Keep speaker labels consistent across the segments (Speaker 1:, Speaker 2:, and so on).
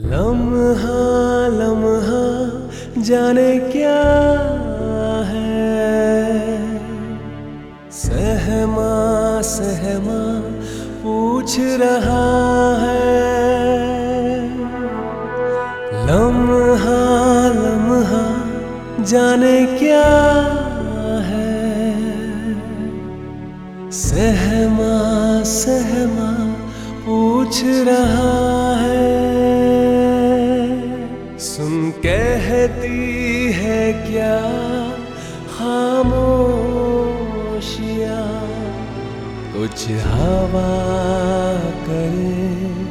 Speaker 1: लम्हा लम्हा जाने क्या है, सहमा सहमा पूछ रहा है। लम्हा लम्हा जाने क्या है, सहमा सहमा पूछ रहा है। सुन कहती है क्या खामोशियाँ, कुछ हवा करे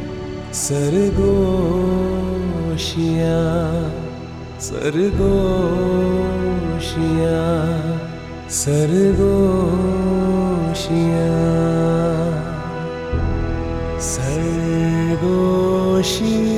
Speaker 1: सरगोशियाँ, सरगोशियाँ, सरगोशियाँ, सरगोशियाँ।